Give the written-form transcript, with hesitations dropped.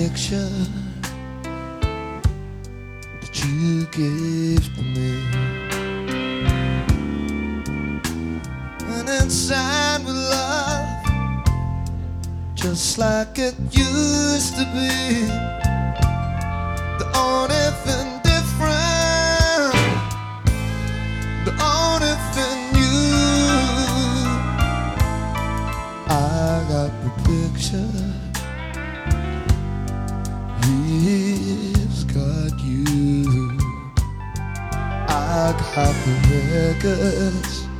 picture that you gave to me, and inside with love, just like it used to be. The only thing different, the only thing new, I got the picture, he's got you. I got the records,